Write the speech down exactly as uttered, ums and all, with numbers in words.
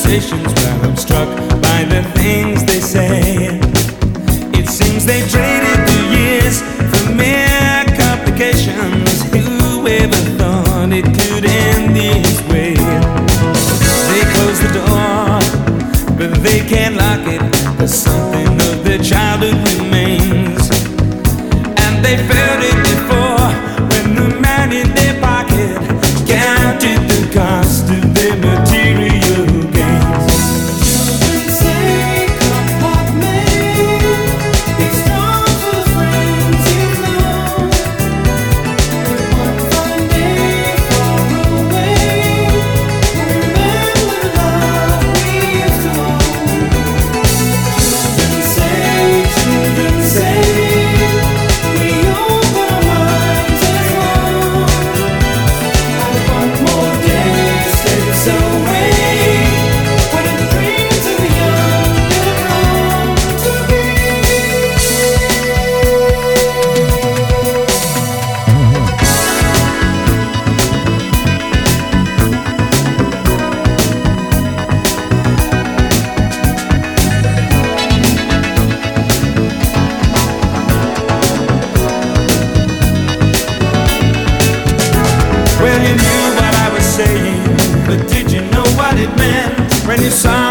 conversations where I'm struck by the things they say. It seems they traded the years for mere complications. Who ever thought it could end this way? They close the door, but they can't lock it, 'cause something of their childhood remains. And they felt it before, when the man in their pocket counted the cost of their material gains. Children say, come what may, be strong for the friends you've known. One fine day far away, remember the love we used to own. Children say, children say, we open our minds as one. I want more days slips away, when the dreams of the young have grown to be. Well, you knew what I was saying, but did you know what it meant when you saw